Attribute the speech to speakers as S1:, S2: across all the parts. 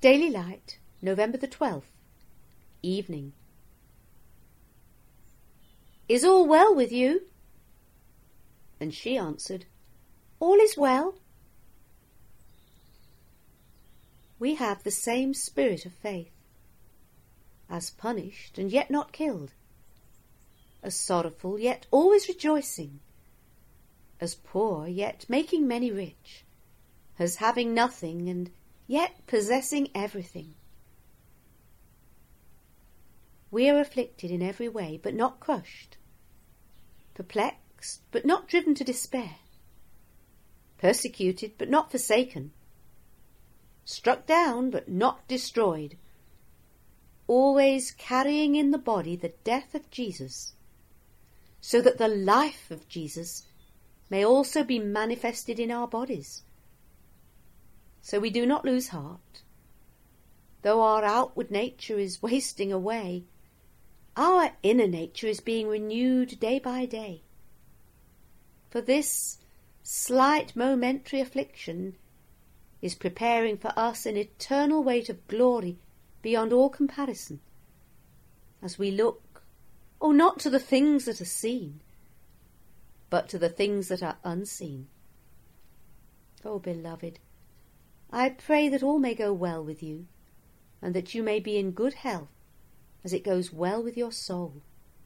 S1: Daily Light, November the 12th, evening. Is all well with you? And she answered, All is well. We have the same spirit of faith, as punished and yet not killed, as sorrowful yet always rejoicing, as poor yet making many rich, as having nothing and yet possessing everything. We are afflicted in every way, but not crushed, perplexed, but not driven to despair, persecuted, but not forsaken, struck down, but not destroyed, always carrying in the body the death of Jesus, so that the life of Jesus may also be manifested in our bodies. So we do not lose heart. Though our outward nature is wasting away, our inner nature is being renewed day by day. For this slight momentary affliction is preparing for us an eternal weight of glory beyond all comparison, as we look, not to the things that are seen, but to the things that are unseen. Beloved, I pray that all may go well with you, and that you may be in good health as it goes well with your soul.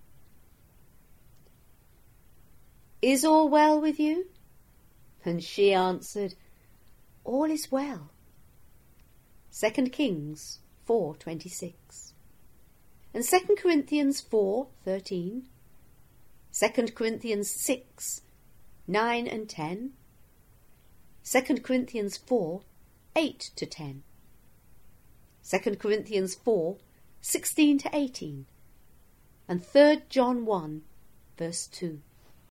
S1: Is all well with you? And she answered, All is well. 2 Kings 4:26, and 2 Corinthians 4:13, 2 Corinthians 6:9 and 10, 2 Corinthians 4:8-10, 2 Corinthians 4:16-18, and 3 John 1, verse 2.